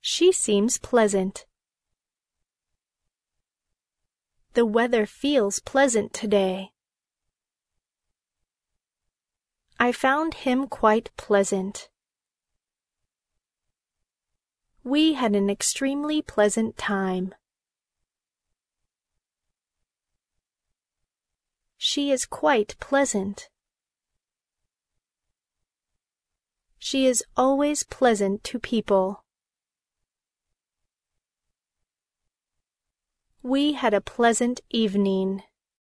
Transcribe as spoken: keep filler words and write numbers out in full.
She seems pleasant. The weather feels pleasant today. I found him quite pleasant. We had an extremely pleasant time. She is quite pleasant. She is always pleasant to people. We had a pleasant evening.